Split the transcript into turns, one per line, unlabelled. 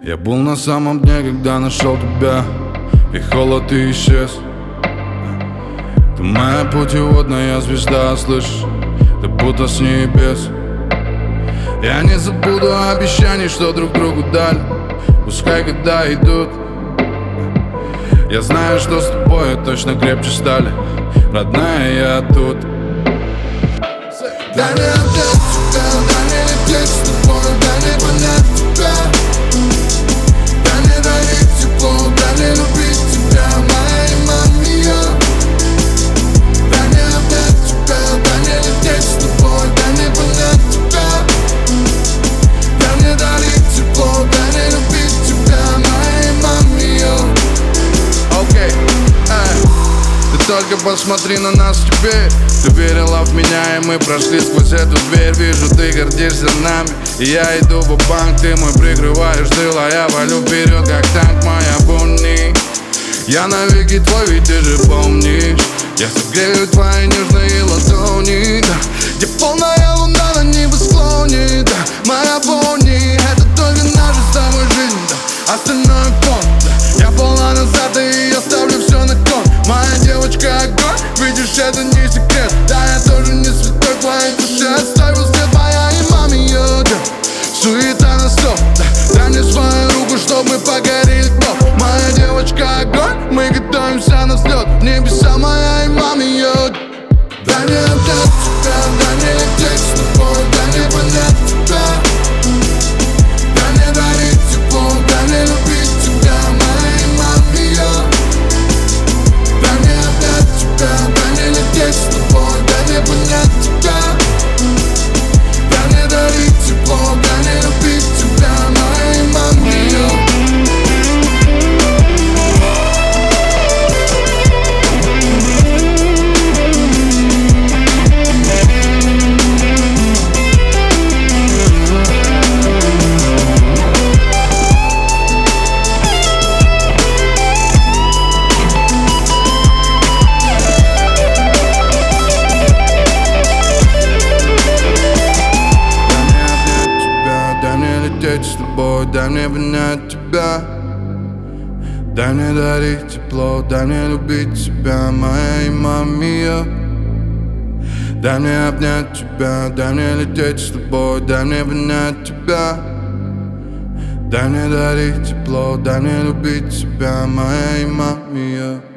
Я был на самом дне, когда нашел тебя, и холод и исчез. Ты моя путеводная звезда, слышишь, ты будто с небес. Я не забуду обещаний, что друг другу дали, пускай года идут. Я знаю, что с тобой точно крепче стали, родная, я тут.
Дай мне обнять тебя, дай мне лететь с тобой, дай мне понять тебя. Дай мне дарить тепло, дай мне любить тебя, моя имамия. Дай мне обнять тебя, дай мне лететь с тобой, дай мне понять тебя. Дай мне дарить тепло, дай мне любить тебя, моя имамия.
Окей, ты только посмотри на нас теперь. Ты верила в меня, и мы прошли сквозь эту дверь. Вижу, ты гордишься нами, и я иду в банк. Ты мой прикрываешь тыл, а я валю вперед, как танк, моя бунни. Я навеки твой, ведь ты же помнишь. Я согрею твои нежные ладони, да, где полная луна на небосклоне, да, моя бунни. Это только наша с тобой жизнь, да, остальное фон, да. Я полна назад, и я ставлю все на кон. Моя девочка огонь, видишь, это не секрет. Да, я тоже не святой, в твоей душе оставил след, моя имамия, да. Суета на стоп, да. Дай мне свою руку, чтоб мы погорели вновь. Моя девочка огонь, мы готовимся на взлет. В небеса моя имамия.
Дай мне обнять тебя, дай мне лететь с тобой, дай мне понять тебя. Дай мне дарить тепло, дай мне любить тебя, моя имамия. Дай мне обнять тебя, дай мне лететь с тобой, дай мне понять тебя. Дай мне дарить тепло, дай мне любить тебя, моя имамия.
С тобой, дай мне понять тебя. Дай мне дарить тепло, дай мне любить тебя, моя имамия. Дай мне обнять тебя, дай мне лететь с тобой, дай мне понять тебя. Дай мне дарить тепло, дай мне любить тебя, моя имамия.